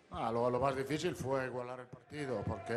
Lo más difícil fue igualar el partido, porque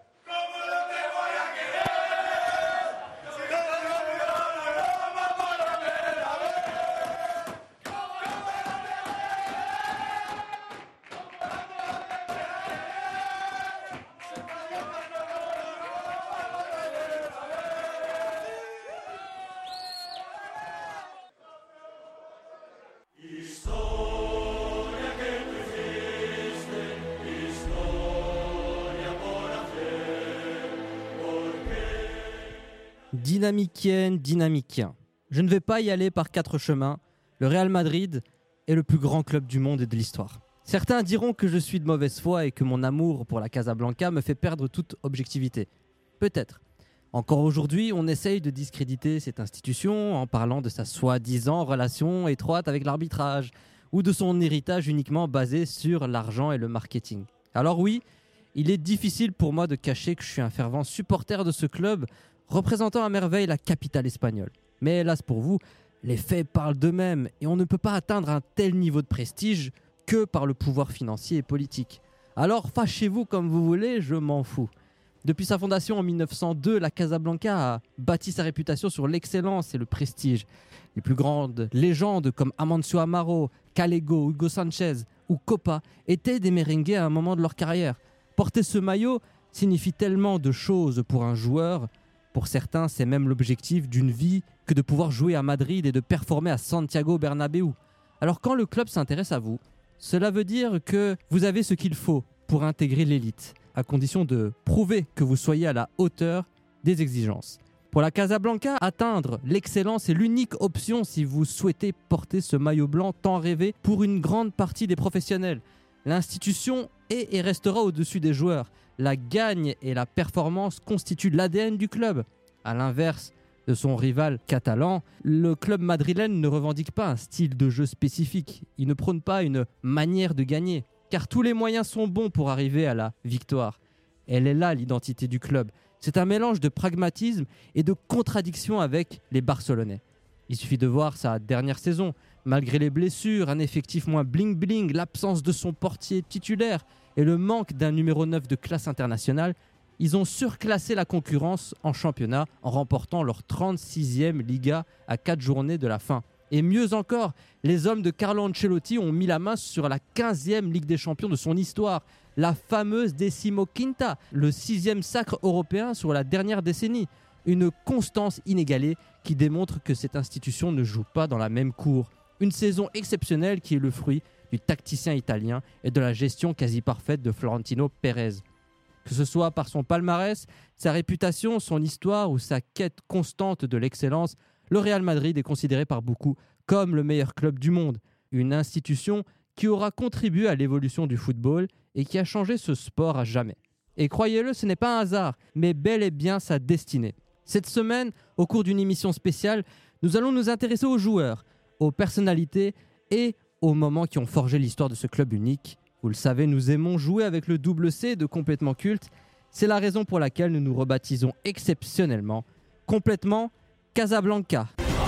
Dynamicien. Je ne vais pas y aller par quatre chemins. Le Real Madrid est le plus grand club du monde et de l'histoire. Certains diront que je suis de mauvaise foi et que mon amour pour la Casablanca me fait perdre toute objectivité. Peut-être. Encore aujourd'hui, on essaye de discréditer cette institution en parlant de sa soi-disant relation étroite avec l'arbitrage ou de son héritage uniquement basé sur l'argent et le marketing. Alors oui, il est difficile pour moi de cacher que je suis un fervent supporter de ce club représentant à merveille la capitale espagnole. Mais hélas pour vous, les faits parlent d'eux-mêmes et on ne peut pas atteindre un tel niveau de prestige que par le pouvoir financier et politique. Alors fâchez-vous comme vous voulez, je m'en fous. Depuis sa fondation en 1902, la Casablanca a bâti sa réputation sur l'excellence et le prestige. Les plus grandes légendes comme Amancio Amaro, Calego, Hugo Sanchez ou Copa étaient des merengues à un moment de leur carrière. Porter ce maillot signifie tellement de choses pour un joueur. Pour certains, c'est même l'objectif d'une vie que de pouvoir jouer à Madrid et de performer à Santiago Bernabéu. Alors quand le club s'intéresse à vous, cela veut dire que vous avez ce qu'il faut pour intégrer l'élite, à condition de prouver que vous soyez à la hauteur des exigences. Pour la Casablanca, atteindre l'excellence est l'unique option si vous souhaitez porter ce maillot blanc tant rêvé pour une grande partie des professionnels. L'institution est et restera au-dessus des joueurs. La gagne et la performance constituent l'ADN du club. À l'inverse de son rival catalan, le club madrilène ne revendique pas un style de jeu spécifique. Il ne prône pas une manière de gagner, car tous les moyens sont bons pour arriver à la victoire. Elle est là l'identité du club. C'est un mélange de pragmatisme et de contradiction avec les Barcelonais. Il suffit de voir sa dernière saison. Malgré les blessures, un effectif moins bling-bling, l'absence de son portier titulaire et le manque d'un numéro 9 de classe internationale, ils ont surclassé la concurrence en championnat en remportant leur 36e Liga à 4 journées de la fin. Et mieux encore, les hommes de Carlo Ancelotti ont mis la main sur la 15e Ligue des Champions de son histoire, la fameuse Decimoquinta, le 6e sacre européen sur la dernière décennie. Une constance inégalée qui démontre que cette institution ne joue pas dans la même cour. Une saison exceptionnelle qui est le fruit du tacticien italien et de la gestion quasi parfaite de Florentino Pérez. Que ce soit par son palmarès, sa réputation, son histoire ou sa quête constante de l'excellence, le Real Madrid est considéré par beaucoup comme le meilleur club du monde. Une institution qui aura contribué à l'évolution du football et qui a changé ce sport à jamais. Et croyez-le, ce n'est pas un hasard, mais bel et bien sa destinée. Cette semaine, au cours d'une émission spéciale, nous allons nous intéresser aux joueurs, aux personnalités et aux moments qui ont forgé l'histoire de ce club unique. Vous le savez, nous aimons jouer avec le double C de complètement culte. C'est la raison pour laquelle nous nous rebaptisons exceptionnellement complètement Casablanca.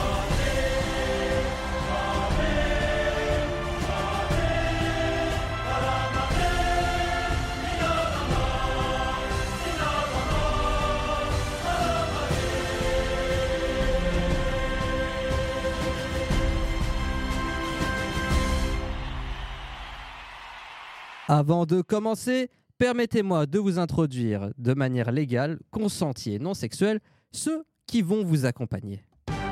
Avant de commencer, permettez-moi de vous introduire de manière légale, consentie et non sexuelle, ceux qui vont vous accompagner.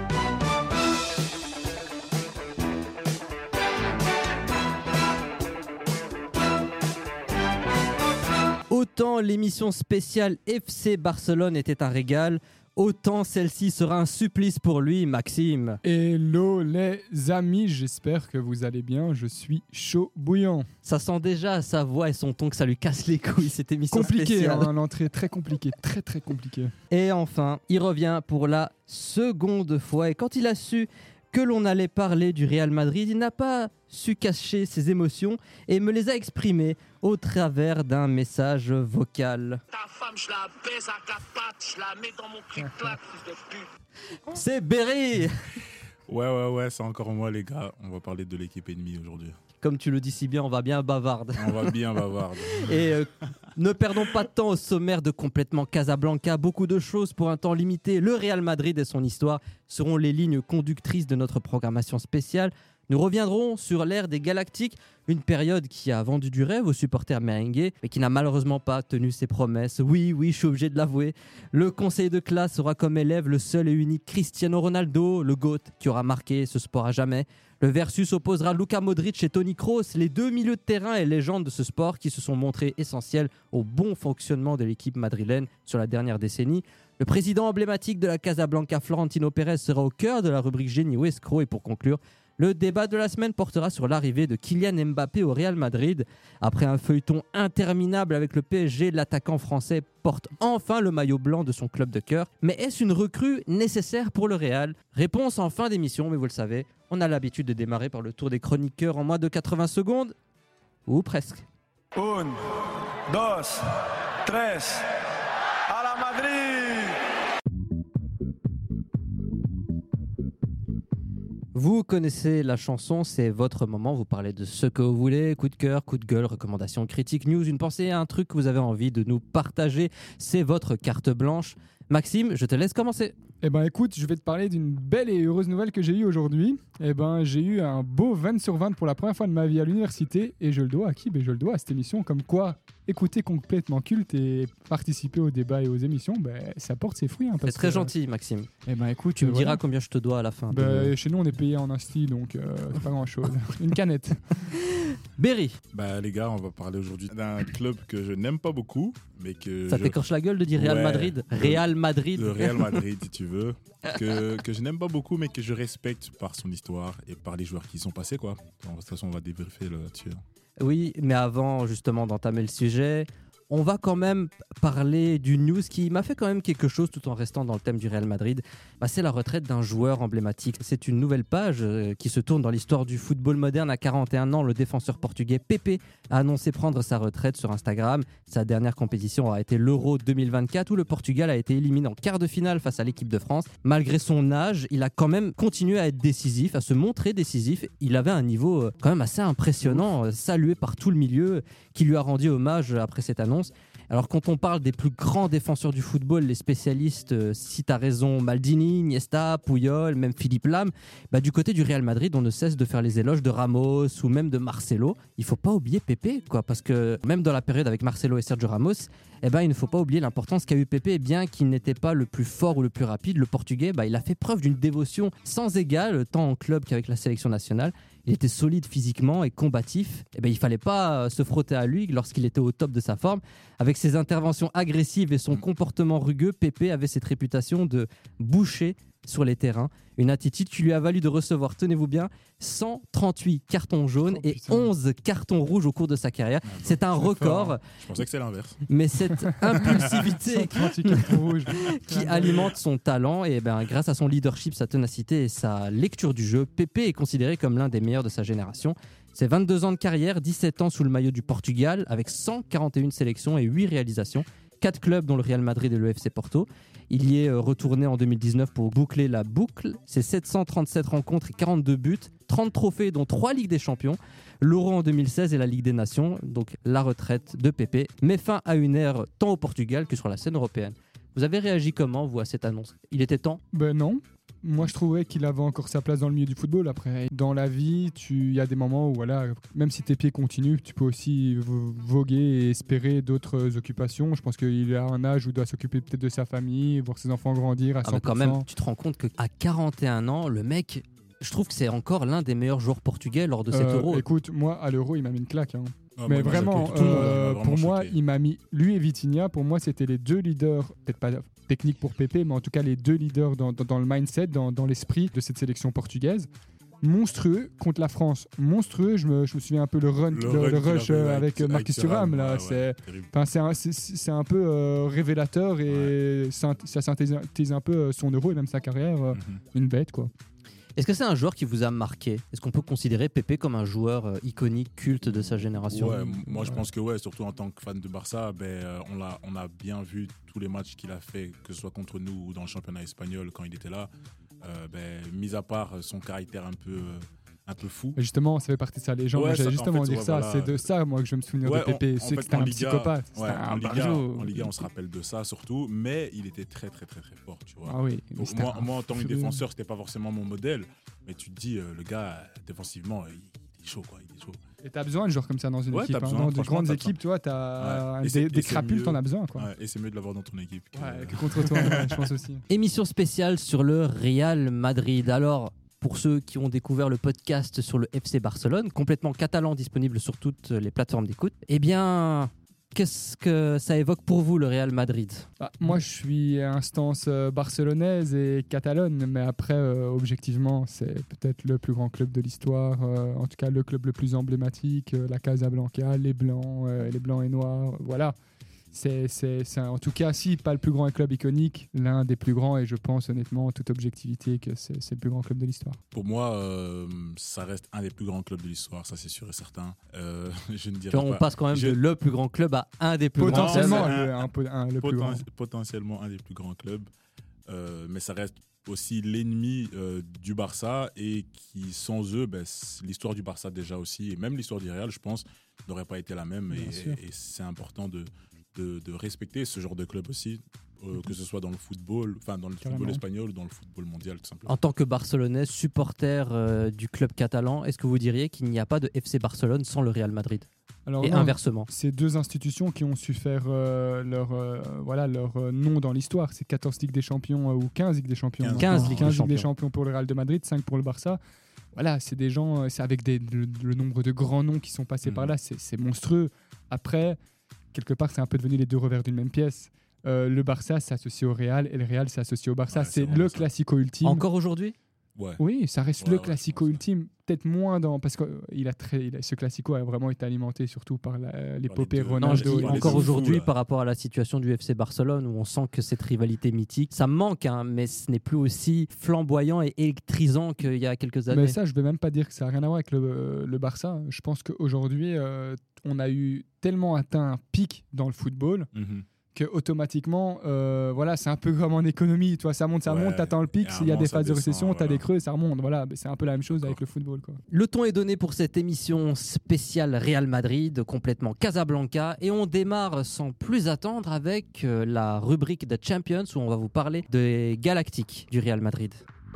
Autant l'émission spéciale FC Barcelone était un régal, autant celle-ci sera un supplice pour lui, Maxime. Hello les amis, j'espère que vous allez bien, je suis chaud bouillant. Ça sent déjà sa voix et son ton que ça lui casse les couilles, cette émission spéciale. Compliqué, l'entrée très compliquée, très compliquée. Et enfin, il revient pour la seconde fois et quand il a su que l'on allait parler du Real Madrid, il n'a pas su cacher ses émotions et me les a exprimées au travers d'un message vocal. Ta femme, je la baise à quatre pattes, je la mets dans mon clic-clac, fils de pute. C'est Berry. Ouais, c'est encore moi les gars. On va parler de l'équipe ennemie aujourd'hui. comme tu le dis si bien, on va bien bavarde. On va bien bavarde. Et ne perdons pas de temps au sommaire de Complètement Casablanca. Beaucoup de choses pour un temps limité. Le Real Madrid et son histoire seront les lignes conductrices de notre programmation spéciale. Nous reviendrons sur l'ère des Galactiques, une période qui a vendu du rêve aux supporters merengues, mais qui n'a malheureusement pas tenu ses promesses. Oui, je suis obligé de l'avouer. Le conseil de classe aura comme élève le seul et unique Cristiano Ronaldo, le GOAT, qui aura marqué ce sport à jamais. Le versus opposera Luka Modric et Toni Kroos, les deux milieux de terrain et légendes de ce sport qui se sont montrés essentiels au bon fonctionnement de l'équipe madrilène sur la dernière décennie. Le président emblématique de la Casablanca, Florentino Pérez, sera au cœur de la rubrique génie ou escroc. Et pour conclure, le débat de la semaine portera sur l'arrivée de Kylian Mbappé au Real Madrid. Après un feuilleton interminable avec le PSG, l'attaquant français porte enfin le maillot blanc de son club de cœur. Mais est-ce une recrue nécessaire pour le Real ? Réponse en fin d'émission, mais vous le savez, on a l'habitude de démarrer par le tour des chroniqueurs en moins de 80 secondes. Ou presque. 1, 2, 3, à la Madrid! Vous connaissez la chanson, c'est votre moment, vous parlez de ce que vous voulez, coup de cœur, coup de gueule, recommandation, critique, news, une pensée, un truc que vous avez envie de nous partager, c'est votre carte blanche. Maxime, je te laisse commencer. Eh ben écoute, je vais te parler d'une belle et heureuse nouvelle que j'ai eue aujourd'hui. Eh ben j'ai eu un beau 20 sur 20 pour la première fois de ma vie à l'université et je le dois à qui ? Je le dois à cette émission. Comme quoi, écouter Complètement Culte et participer aux débats et aux émissions, ça porte ses fruits. C'est très gentil, Maxime. Eh ben écoute, tu me diras combien je te dois à la fin. Chez nous, on est payé en insti, donc c'est pas grand-chose. Une canette. Berry. Les gars, on va parler aujourd'hui d'un club que je n'aime pas beaucoup, mais que... Ça t'écorche la gueule de dire Real Madrid ? Real Madrid. Le Real Madrid, si tu veux. Que je n'aime pas beaucoup, mais que je respecte par son histoire et par les joueurs qui y sont passés, quoi. De toute façon, on va débriefer là-dessus. Oui, mais avant justement d'entamer le sujet, on va quand même parler d'une news qui m'a fait quand même quelque chose tout en restant dans le thème du Real Madrid. C'est la retraite d'un joueur emblématique. C'est une nouvelle page qui se tourne dans l'histoire du football moderne. À 41 ans, le défenseur portugais Pepe a annoncé prendre sa retraite sur Instagram. Sa dernière compétition a été l'Euro 2024 où le Portugal a été éliminé en quart de finale face à l'équipe de France. Malgré son âge, il a quand même continué à être décisif, à se montrer décisif. Il avait un niveau quand même assez impressionnant, salué par tout le milieu qui lui a rendu hommage après cette annonce. Alors quand on parle des plus grands défenseurs du football, les spécialistes citent à raison Maldini, Iniesta, Puyol, même Philippe Lam. Du côté du Real Madrid, on ne cesse de faire les éloges de Ramos ou même de Marcelo. Il ne faut pas oublier Pepe, parce que même dans la période avec Marcelo et Sergio Ramos, il ne faut pas oublier l'importance qu'a eu Pepe. Bien qu'il n'était pas le plus fort ou le plus rapide, le Portugais, il a fait preuve d'une dévotion sans égale, tant en club qu'avec la sélection nationale. Il était solide physiquement et combatif. Il ne fallait pas se frotter à lui lorsqu'il était au top de sa forme. Avec ses interventions agressives et son comportement rugueux, Pepe avait cette réputation de boucher sur les terrains. Une attitude qui lui a valu de recevoir, tenez-vous bien, 138 cartons jaunes et 11 cartons rouges au cours de sa carrière. C'est un record. Je pensais que c'est l'inverse. Mais cette impulsivité qui alimente son talent, et grâce à son leadership, sa ténacité et sa lecture du jeu, Pepe est considéré comme l'un des meilleurs de sa génération. C'est 22 ans de carrière, 17 ans sous le maillot du Portugal, avec 141 sélections et 8 réalisations. 4 clubs dont le Real Madrid et le FC Porto. Il y est retourné en 2019 pour boucler la boucle. C'est 737 rencontres et 42 buts, 30 trophées dont 3 Ligues des Champions, l'Euro en 2016 et la Ligue des Nations. Donc la retraite de Pepe met fin à une ère tant au Portugal que sur la scène européenne. Vous avez réagi comment, vous, à cette annonce ? Il était temps ? Non. Moi, je trouvais qu'il avait encore sa place dans le milieu du football. Après, dans la vie, il y a des moments où, même si tes pieds continuent, tu peux aussi voguer et espérer d'autres occupations. Je pense qu'il a un âge où il doit s'occuper peut-être de sa famille, voir ses enfants grandir à 100%. Mais quand même, tu te rends compte qu'à 41 ans, le mec, je trouve que c'est encore l'un des meilleurs joueurs portugais lors de cet Euro. Écoute, moi, à l'Euro, il m'a mis une claque. Mais vraiment, pour moi, il m'a mis... Lui et Vitinha, pour moi, c'était les deux leaders, peut-être pas technique pour Pepe, mais en tout cas les deux leaders dans le mindset, dans l'esprit de cette sélection portugaise. Monstrueux contre la France. Monstrueux, je me souviens un peu le rush avec Marcus Thuram. C'est un peu révélateur et ça synthétise un peu son Euro et même sa carrière. Une bête, quoi. Est-ce que c'est un joueur qui vous a marqué ? Est-ce qu'on peut considérer Pepe comme un joueur iconique, culte de sa génération ? Moi je pense que surtout en tant que fan de Barça, on a bien vu tous les matchs qu'il a fait, que ce soit contre nous ou dans le championnat espagnol quand il était là. Mis à part son caractère un peu fou. Mais justement, ça fait partie de sa légende. Ouais, J'allais justement en fait, dire ça. voilà. C'est de ça, moi, que je me souviens de Pépé. C'est que c'était un psychopathe. C'était un barjot. En Liga, on se rappelle de ça surtout, mais il était très, très, très, très fort, tu vois. Ah oui. Donc, moi, en tant que défenseur, c'était pas forcément mon modèle, mais tu te dis, le gars, défensivement, il est chaud, quoi. Il est chaud. Et t'as besoin de joueurs comme ça dans une équipe. T'as besoin, dans de grandes équipes, tu vois, t'as des crapules, t'en as besoin, quoi. Ouais, et c'est mieux de l'avoir dans ton équipe que contre toi, je pense aussi. Émission spéciale sur le Real Madrid. Alors, pour ceux qui ont découvert le podcast sur le FC Barcelone, complètement catalan, disponible sur toutes les plateformes d'écoute, eh bien, qu'est-ce que ça évoque pour vous, le Real Madrid ? Moi, je suis instance barcelonaise et catalane, mais après, objectivement, c'est peut-être le plus grand club de l'histoire, en tout cas le club le plus emblématique, la Casablanca, les blancs et noirs, voilà. C'est en tout cas, si pas le plus grand club iconique, l'un des plus grands, et je pense honnêtement, en toute objectivité, que c'est le plus grand club de l'histoire. Pour moi, ça reste un des plus grands clubs de l'histoire, ça c'est sûr et certain. Je ne dirais on passe quand même de le plus grand club à un des plus grands clubs. Le plus grand. Potentiellement un des plus grands clubs, mais ça reste aussi l'ennemi du Barça, et qui, sans eux, l'histoire du Barça déjà aussi, et même l'histoire du Real, je pense, n'aurait pas été la même. Et c'est important de respecter ce genre de club aussi, que ce soit dans le football, dans le football espagnol ou dans le football mondial, tout simplement. En tant que Barcelonais, supporter du club catalan, est-ce que vous diriez qu'il n'y a pas de FC Barcelone sans le Real Madrid ? Alors, et inversement. C'est deux institutions qui ont su faire leur nom dans l'histoire. C'est 14 Ligues des Champions ou 15 Ligues des Champions. 15 Ligues des Champions pour le Real de Madrid, 5 pour le Barça. Voilà, c'est des gens, c'est avec le nombre de grands noms qui sont passés par là, c'est monstrueux. Après, quelque part, c'est un peu devenu les deux revers d'une même pièce. Le Barça s'associe au Real et le Real s'associe au Barça. C'est le classico ultime. Encore aujourd'hui ? Ouais. Oui, ça reste le classico ultime. Peut-être moins parce que ce classico a vraiment été alimenté surtout par l'épopée Ronaldo. Encore aujourd'hui, par rapport à la situation du FC Barcelone, où on sent que cette rivalité mythique, ça manque, mais ce n'est plus aussi flamboyant et électrisant qu'il y a quelques années. Mais ça, je ne vais même pas dire que ça n'a rien à voir avec le Barça. Je pense qu'aujourd'hui, on a eu tellement atteint un pic dans le football que automatiquement, c'est un peu comme en économie, toi, ça monte, t'attends le pic, s'il y a des phases de récession, t'as des creux, ça remonte, voilà, c'est un peu la même chose avec le football, quoi. Le ton est donné pour cette émission spéciale Real Madrid, complètement Casablanca, et on démarre sans plus attendre avec la rubrique The Champions, où on va vous parler des Galactiques du Real Madrid.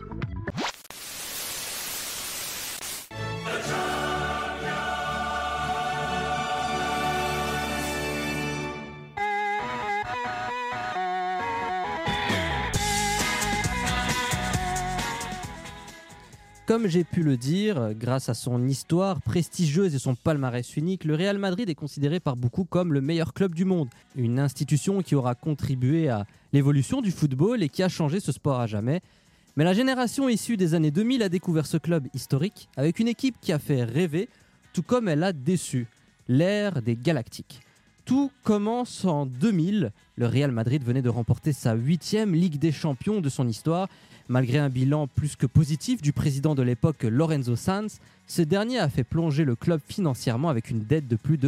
Comme j'ai pu le dire, grâce à son histoire prestigieuse et son palmarès unique, le Real Madrid est considéré par beaucoup comme le meilleur club du monde. Une institution qui aura contribué à l'évolution du football et qui a changé ce sport à jamais. Mais la génération issue des années 2000 a découvert ce club historique avec une équipe qui a fait rêver, tout comme elle a déçu. L'ère des Galactiques. Tout commence en 2000. Le Real Madrid venait de remporter sa 8e Ligue des Champions de son histoire. Malgré un bilan plus que positif du président de l'époque Lorenzo Sanz, ce dernier a fait plonger le club financièrement avec une dette de plus de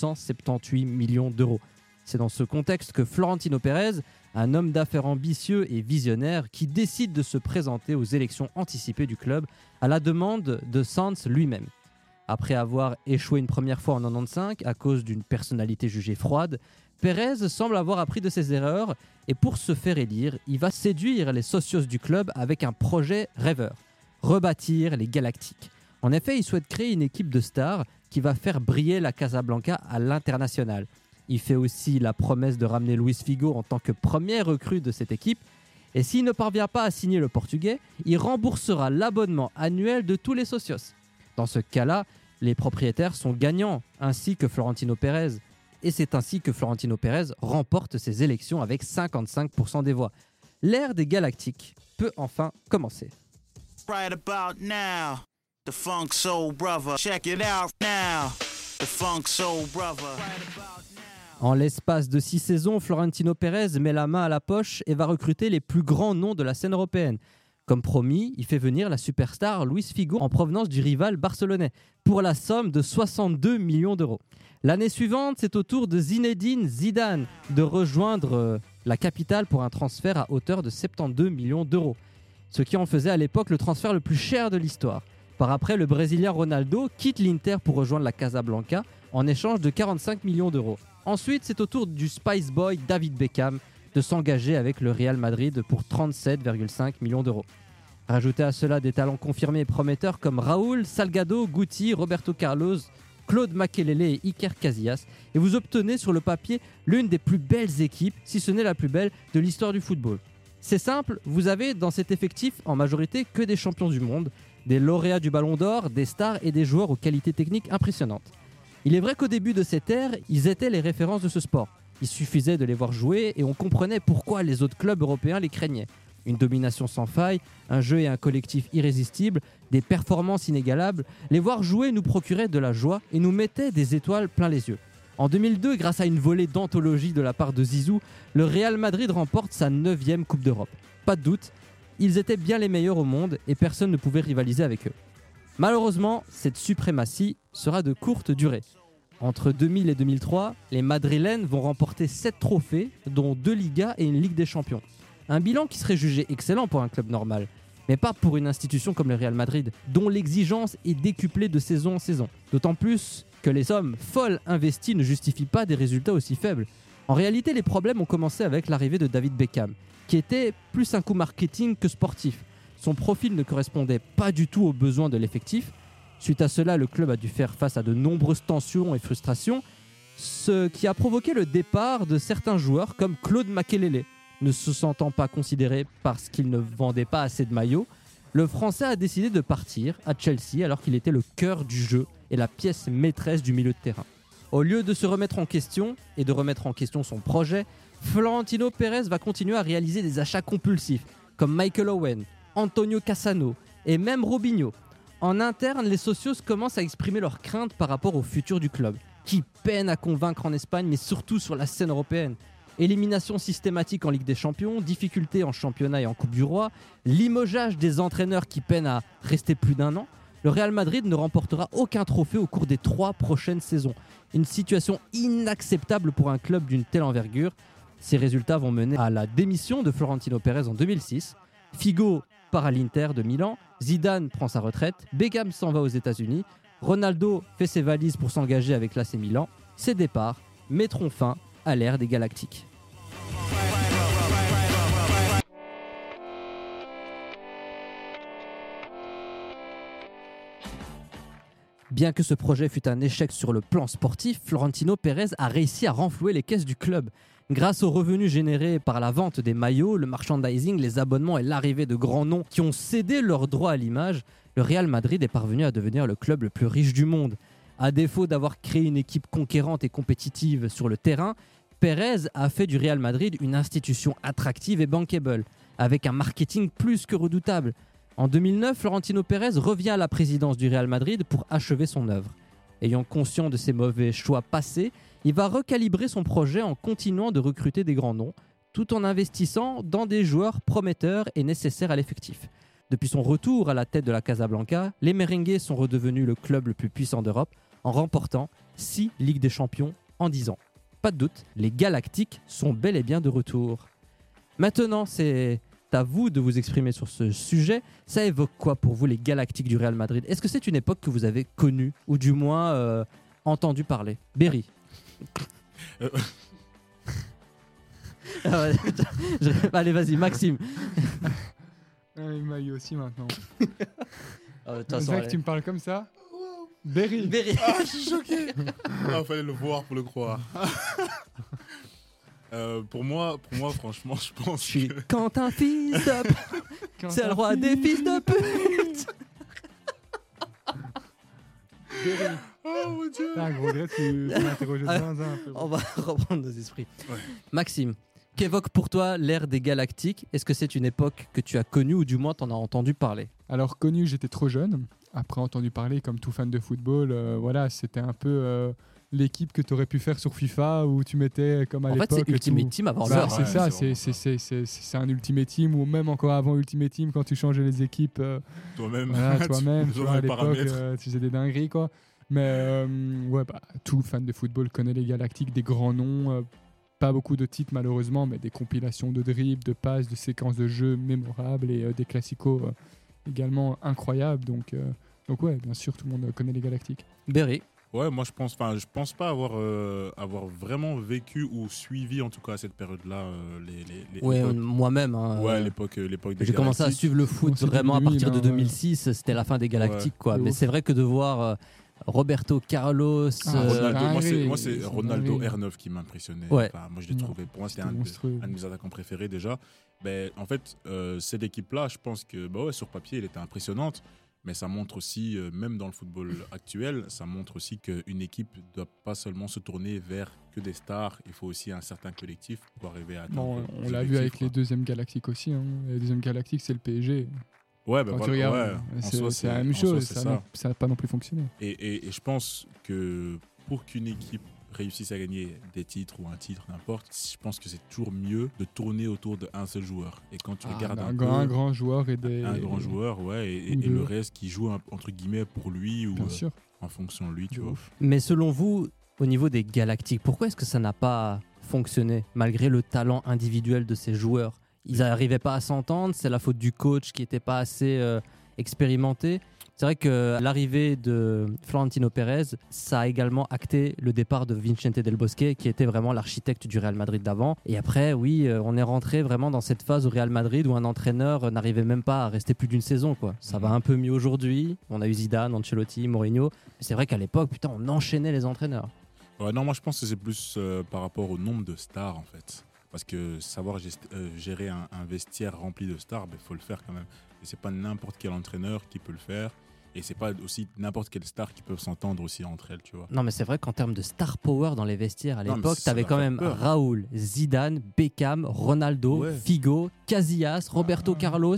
278 millions d'euros. C'est dans ce contexte que Florentino Pérez, un homme d'affaires ambitieux et visionnaire, qui décide de se présenter aux élections anticipées du club à la demande de Sanz lui-même. Après avoir échoué une première fois en 95 à cause d'une personnalité jugée froide, Pérez semble avoir appris de ses erreurs et pour se faire élire, il va séduire les socios du club avec un projet rêveur, rebâtir les Galactiques. En effet, il souhaite créer une équipe de stars qui va faire briller la Casablanca à l'international. Il fait aussi la promesse de ramener Luis Figo en tant que première recrue de cette équipe. Et s'il ne parvient pas à signer le Portugais, il remboursera l'abonnement annuel de tous les socios. Dans ce cas-là, les propriétaires sont gagnants, ainsi que Florentino Pérez. Et c'est ainsi que Florentino Pérez remporte ses élections avec 55% des voix. L'ère des Galactiques peut enfin commencer. Right about now, the Funk Soul Brother. Check it out now, the Funk Soul Brother. En l'espace de 6 saisons, Florentino Pérez met la main à la poche et va recruter les plus grands noms de la scène européenne. Comme promis, il fait venir la superstar Luis Figo en provenance du rival barcelonais pour la somme de 62 millions d'euros. L'année suivante, c'est au tour de Zinedine Zidane de rejoindre la capitale pour un transfert à hauteur de 72 millions d'euros, ce qui en faisait à l'époque le transfert le plus cher de l'histoire. Par après, le Brésilien Ronaldo quitte l'Inter pour rejoindre la Casablanca en échange de 45 millions d'euros. Ensuite, c'est au tour du Spice Boy David Beckham de s'engager avec le Real Madrid pour 37,5 millions d'euros. Rajoutez à cela des talents confirmés et prometteurs comme Raúl, Salgado, Guti, Roberto Carlos, Claude Makelele et Iker Casillas, et vous obtenez sur le papier l'une des plus belles équipes, si ce n'est la plus belle, de l'histoire du football. C'est simple, vous avez dans cet effectif en majorité que des champions du monde, des lauréats du Ballon d'Or, des stars et des joueurs aux qualités techniques impressionnantes. Il est vrai qu'au début de cette ère, ils étaient les références de ce sport. Il suffisait de les voir jouer et on comprenait pourquoi les autres clubs européens les craignaient. Une domination sans faille, un jeu et un collectif irrésistibles, des performances inégalables. Les voir jouer nous procurait de la joie et nous mettait des étoiles plein les yeux. En 2002, grâce à une volée d'anthologie de la part de Zizou, le Real Madrid remporte sa 9e Coupe d'Europe. Pas de doute, ils étaient bien les meilleurs au monde et personne ne pouvait rivaliser avec eux. Malheureusement, cette suprématie sera de courte durée. Entre 2000 et 2003, les Madrilènes vont remporter 7 trophées, dont 2 Ligas et une Ligue des Champions. Un bilan qui serait jugé excellent pour un club normal, mais pas pour une institution comme le Real Madrid, dont l'exigence est décuplée de saison en saison. D'autant plus que les sommes folles investies ne justifient pas des résultats aussi faibles. En réalité, les problèmes ont commencé avec l'arrivée de David Beckham, qui était plus un coup marketing que sportif. Son profil ne correspondait pas du tout aux besoins de l'effectif. Suite à cela, le club a dû faire face à de nombreuses tensions et frustrations, ce qui a provoqué le départ de certains joueurs comme Claude Makelele. Ne se sentant pas considéré parce qu'il ne vendait pas assez de maillots, le Français a décidé de partir à Chelsea alors qu'il était le cœur du jeu et la pièce maîtresse du milieu de terrain. Au lieu de se remettre en question et de remettre en question son projet, Florentino Pérez va continuer à réaliser des achats compulsifs comme Michael Owen, Antonio Cassano et même Robinho. En interne, les socios commencent à exprimer leurs craintes par rapport au futur du club, qui peine à convaincre en Espagne mais surtout sur la scène européenne. Élimination systématique en Ligue des Champions, difficultés en championnat et en Coupe du Roi, limogeage des entraîneurs qui peinent à rester plus d'un an, le Real Madrid ne remportera aucun trophée au cours des 3 prochaines saisons. Une situation inacceptable pour un club d'une telle envergure. Ces résultats vont mener à la démission de Florentino Pérez en 2006. Figo part à l'Inter de Milan, Zidane prend sa retraite, Beckham s'en va aux États-Unis, Ronaldo fait ses valises pour s'engager avec l'AC Milan. Ces départs mettront fin à l'ère des Galactiques. Bien que ce projet fût un échec sur le plan sportif, Florentino Pérez a réussi à renflouer les caisses du club. Grâce aux revenus générés par la vente des maillots, le merchandising, les abonnements et l'arrivée de grands noms qui ont cédé leurs droits à l'image, le Real Madrid est parvenu à devenir le club le plus riche du monde. À défaut d'avoir créé une équipe conquérante et compétitive sur le terrain, Pérez a fait du Real Madrid une institution attractive et bankable, avec un marketing plus que redoutable. En 2009, Florentino Pérez revient à la présidence du Real Madrid pour achever son œuvre. Ayant conscience de ses mauvais choix passés, il va recalibrer son projet en continuant de recruter des grands noms, tout en investissant dans des joueurs prometteurs et nécessaires à l'effectif. Depuis son retour à la tête de la Casablanca, les Merengues sont redevenus le club le plus puissant d'Europe en remportant 6 Ligues des Champions en 10 ans. Pas de doute, les Galactiques sont bel et bien de retour. Maintenant, c'est à vous de vous exprimer sur ce sujet. Ça évoque quoi pour vous les Galactiques du Real Madrid ? Est-ce que c'est une époque que vous avez connue ou du moins entendu parler ? Berry. Allez, vas-y, Maxime. Il m'a aussi maintenant. C'est vrai que tu me parles comme ça ? Berry. Ah, je suis choqué. Il fallait le voir pour le croire. Pour moi, franchement, je pense que... Je suis Quentin fils de... C'est le roi des fils de pute. Berry. Oh mon Dieu. C'est un gros regret, tu m'as interrogé dans un peu. On va reprendre nos esprits. Ouais. Maxime, qu'évoque pour toi l'ère des Galactiques ? Est-ce que c'est une époque que tu as connue ou du moins t'en as entendu parler ? Alors connu, j'étais trop jeune. Après entendu parler, comme tout fan de football, voilà, c'était un peu l'équipe que tu aurais pu faire sur FIFA où tu mettais comme à l'époque. En fait, c'est Ultimate Team avant l'heure. C'est ça, c'est un Ultimate Team ou même encore avant Ultimate Team quand tu changeais les équipes. Toi-même, tu vois, à l'époque, tu faisais des dingueries quoi. Mais tout fan de football connaît les Galactiques, des grands noms. Pas beaucoup de titres malheureusement, mais des compilations de dribbles, de passes, de séquences de jeux mémorables et des classicos également incroyables. Donc Donc ouais, bien sûr, tout le monde connaît les Galactiques. Berry. Ouais, moi je pense pas avoir vraiment vécu ou suivi en tout cas à cette période-là moi-même. Hein, l'époque des Galactiques. J'ai commencé à suivre le foot vraiment à partir de 2006. C'était la fin des Galactiques, quoi. Mais c'est vrai que de voir Roberto Carlos, moi c'est Ronaldo R9 qui m'a impressionné. Ouais. Enfin, moi je l'ai trouvé. Pour moi c'était un de mes attaquants préférés déjà. Ben, en fait, cette équipe-là, je pense que sur papier, elle était impressionnante. Mais ça montre aussi, même dans le football actuel, ça montre aussi qu'une équipe ne doit pas seulement se tourner vers que des stars. Il faut aussi un certain collectif pour arriver à atteindre. On l'a vu avec les deuxièmes Galactiques aussi. Hein. Les deuxièmes Galactiques, c'est le PSG. Ouais, c'est la même chose. Ça n'a pas non plus fonctionné. Et je pense que pour qu'une équipe réussissent à gagner des titres ou un titre, n'importe, je pense que c'est toujours mieux de tourner autour d'un seul joueur. Et quand tu regardes un grand joueur et un grand joueur, et le reste qui joue entre guillemets pour lui ou en fonction de lui, tu vois. Mais selon vous, au niveau des Galactiques, pourquoi est-ce que ça n'a pas fonctionné malgré le talent individuel de ces joueurs? Ils n'arrivaient pas à s'entendre, c'est la faute du coach qui n'était pas assez expérimenté. C'est vrai que l'arrivée de Florentino Pérez, ça a également acté le départ de Vicente Del Bosque, qui était vraiment l'architecte du Real Madrid d'avant. Et après, oui, on est rentré vraiment dans cette phase au Real Madrid où un entraîneur n'arrivait même pas à rester plus d'une saison, quoi. Ça va un peu mieux aujourd'hui. On a eu Zidane, Ancelotti, Mourinho. Mais c'est vrai qu'à l'époque, on enchaînait les entraîneurs. Ouais, non, moi je pense que c'est plus par rapport au nombre de stars, en fait. Parce que savoir gérer un vestiaire rempli de stars, faut le faire quand même. Et c'est pas n'importe quel entraîneur qui peut le faire. Et c'est pas aussi n'importe quelle star qui peuvent s'entendre aussi entre elles, tu vois. Non, mais c'est vrai qu'en termes de star power dans les vestiaires à l'époque, t'avais quand même Raoul, Zidane, Beckham, Ronaldo, Figo, Casillas, Roberto Carlos,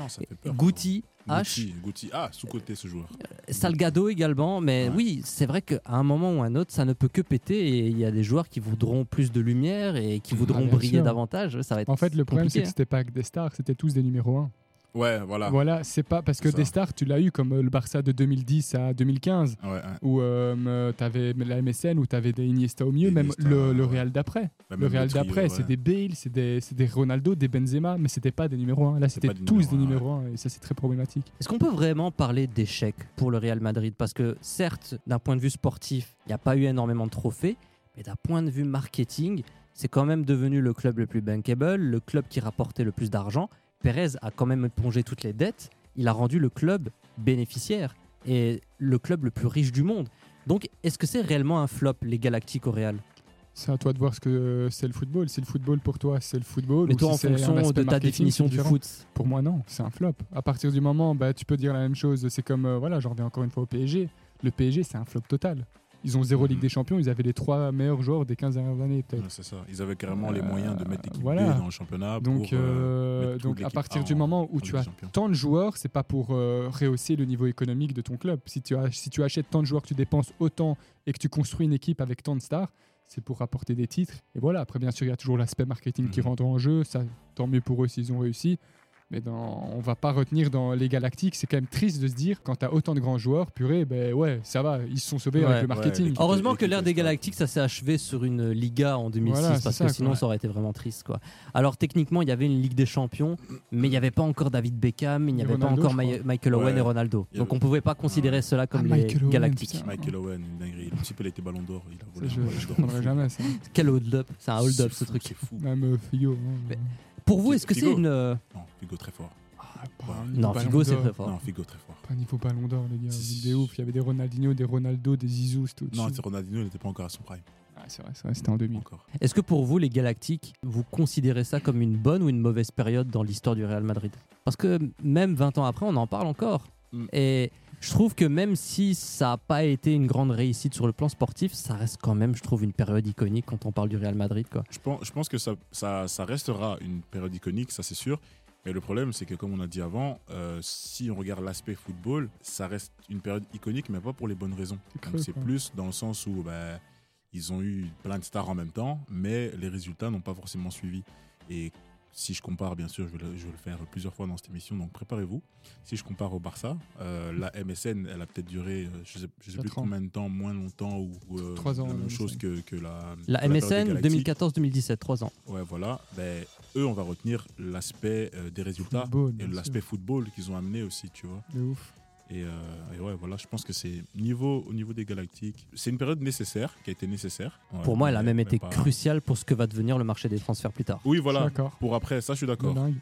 Guti, H. Guti, sous-côté ce joueur. Salgado également, mais oui, c'est vrai qu'à un moment ou un autre, ça ne peut que péter et il y a des joueurs qui voudront plus de lumière et qui voudront briller davantage. Ça va être en fait, le problème, c'est que c'était pas que des stars, c'était tous des numéros 1. Ouais, voilà. Voilà, c'est pas parce que des stars, tu l'as eu comme le Barça de 2010 à 2015, où t'avais la MSN, où t'avais des Iniesta au milieu, même le Real d'après. Le Real d'après, c'est des Bale, c'est des Ronaldo, des Benzema, mais c'était pas des numéros 1. Là, c'était tous des numéros 1 et ça, c'est très problématique. Est-ce qu'on peut vraiment parler d'échec pour le Real Madrid? Parce que certes, d'un point de vue sportif, il n'y a pas eu énormément de trophées, mais d'un point de vue marketing, c'est quand même devenu le club le plus bankable, le club qui rapportait le plus d'argent. Pérez a quand même épongé toutes les dettes. Il a rendu le club bénéficiaire et le club le plus riche du monde. Donc, est-ce que c'est réellement un flop, les Galactiques au Real? C'est à toi de voir ce que c'est le football. Si le football pour toi, c'est le football. Mais toi, en fonction de ta définition du foot. Pour moi, non, c'est un flop. À partir du moment, tu peux dire la même chose. C'est comme, j'en reviens encore une fois au PSG. Le PSG, c'est un flop total. Ils ont 0 Ligue des Champions, ils avaient les 3 meilleurs joueurs des 15 dernières années, peut-être. Ouais, c'est ça. Ils avaient carrément les moyens de mettre l'équipe B dans le championnat. Donc à partir du moment où tu as tant de joueurs, c'est pas pour rehausser le niveau économique de ton club. Si tu achètes tant de joueurs, que tu dépenses autant et que tu construis une équipe avec tant de stars, c'est pour rapporter des titres. Et voilà, après, bien sûr, il y a toujours l'aspect marketing qui rentre en jeu. Ça, tant mieux pour eux s'ils ont réussi. Mais on va pas retenir dans les Galactiques. C'est quand même triste de se dire, quand tu as autant de grands joueurs, purée, ça va, ils se sont sauvés avec le marketing. Heureusement que l'ère des Galactiques, ça s'est achevé sur une Liga en 2006, parce que sinon ça aurait été vraiment triste, quoi. Alors techniquement, il y avait une Ligue des Champions, mais il n'y avait pas encore David Beckham, il n'y avait pas encore Michael Owen et Ronaldo. Donc on pouvait pas consider cela comme les Galactiques. Michael Owen, une dinguerie. Le type, il a été Ballon d'Or. Je ne comprendrai jamais ça. Quel hold-up, c'est un hold-up ce truc. C'est fou. Même Figo. Pour vous, est-ce que c'est une... Non, Figo très fort. Non, Figo c'est très fort. Non, Figo très fort. Pas niveau Ballon d'Or, les gars. Des ouf. Il y avait des Ronaldinho, des Ronaldo, des Zizou, tout. Non, Ronaldinho n'était pas encore à son prime. C'est vrai, c'était en 2000. Encore. Est-ce que pour vous, les Galactiques, vous considérez ça comme une bonne ou une mauvaise période dans l'histoire du Real Madrid? Parce que même 20 ans après, on en parle encore. Et je trouve que même si ça n'a pas été une grande réussite sur le plan sportif, ça reste quand même, je trouve, une période iconique quand on parle du Real Madrid, quoi. Je pense que ça restera une période iconique, ça c'est sûr. Mais le problème, c'est que comme on a dit avant, si on regarde l'aspect football, ça reste une période iconique, mais pas pour les bonnes raisons. Donc c'est plus dans le sens où ils ont eu plein de stars en même temps, mais les résultats n'ont pas forcément suivi. Et si je compare, bien sûr, je vais le faire plusieurs fois dans cette émission, donc préparez-vous. Si je compare au Barça, la MSN, elle a peut-être duré, je sais plus combien de temps, moins longtemps, ou 3 ans, la même chose que la MSN 2014-2017, 3 ans. Ouais, voilà. Eux, on va retenir l'aspect des résultats football, et l'aspect football qu'ils ont amené aussi, tu vois. De ouf. Et ouais, voilà, je pense que c'est au niveau des Galactiques, c'est une période nécessaire, qui a été nécessaire. Ouais, pour moi, elle a même été pas... cruciale pour ce que va devenir le marché des transferts plus tard. Oui, voilà. Pour après, ça, je suis d'accord. Ouais.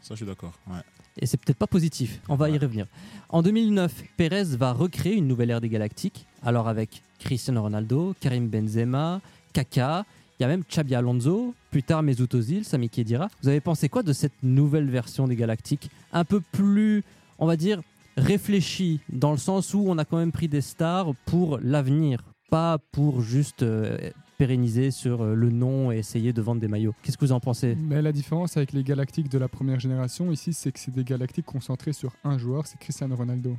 Et c'est peut-être pas positif. On va y revenir. En 2009, Pérez va recréer une nouvelle ère des Galactiques. Alors avec Cristiano Ronaldo, Karim Benzema, Kaka, il y a même Xabi Alonso, plus tard Mesut Ozil, Sami Khedira. Vous avez pensé quoi de cette nouvelle version des Galactiques ? Un peu plus, on va dire, réfléchie, dans le sens où on a quand même pris des stars pour l'avenir, pas pour juste pérenniser sur le nom et essayer de vendre des maillots. Qu'est-ce que vous en pensez ? Mais la différence avec les Galactiques de la première génération ici, c'est que c'est des Galactiques concentrés sur un joueur, c'est Cristiano Ronaldo.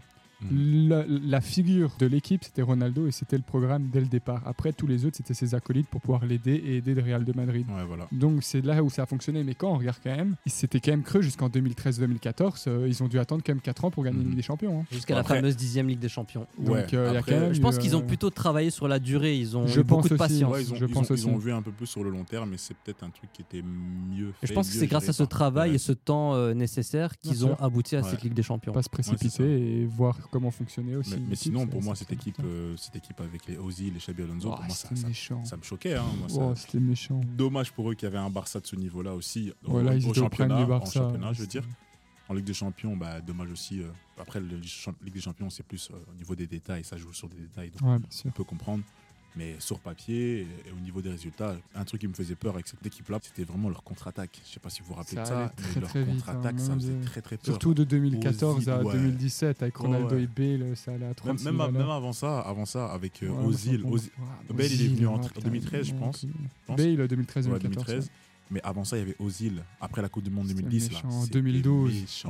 La figure de l'équipe, c'était Ronaldo et c'était le programme dès le départ. Après, tous les autres, c'était ses acolytes pour pouvoir l'aider et aider le Real de Madrid. Ouais, voilà. Donc, c'est là où ça a fonctionné. Mais quand on regarde quand même, c'était quand même creux jusqu'en 2013-2014. Ils ont dû attendre quand même 4 ans pour gagner une Ligue des Champions. Hein. Jusqu'à la fameuse 10e Ligue des Champions. Donc, y a quand même je pense qu'ils ont plutôt travaillé sur la durée. Ils ont eu beaucoup de patience. Ouais, ils ont vu un peu plus sur le long terme, mais c'est peut-être un truc qui était mieux fait. Et je pense que c'est grâce à ce travail et ce temps nécessaire qu'ils ont abouti à cette Ligue des Champions. Pas se précipiter et voir comment fonctionnait aussi. Mais sinon, pour moi, cette équipe avec les Ozil, les Xabi Alonso, pour moi, ça me choquait. Hein, c'était méchant. Dommage pour eux qu'il y avait un Barça de ce niveau-là aussi au championnat, en je veux dire. En Ligue des Champions, dommage aussi. Après, la Ligue des Champions, c'est plus au niveau des détails, ça joue sur des détails, donc on peut comprendre. Mais sur papier et au niveau des résultats, un truc qui me faisait peur avec cette équipe-là, c'était vraiment leur contre-attaque. Je ne sais pas si vous vous rappelez de ça, mais leur contre-attaque, ça faisait très très peur. Surtout de 2014 à 2017, avec Ronaldo et Bale, ça allait à 36. Même avant ça, avec Ozil. Bale, il est venu en 2013, je pense. Bale, 2013-2014. Mais avant ça, il y avait Ozil. Après la Coupe du Monde 2010. En 2012,